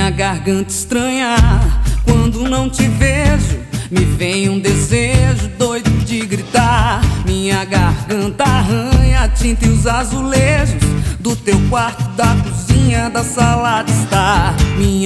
Minha garganta estranha quando não te vejo, me vem um desejo doido de gritar. Minha garganta arranha a tinta e os azulejos do teu quarto, da cozinha, da sala de estar.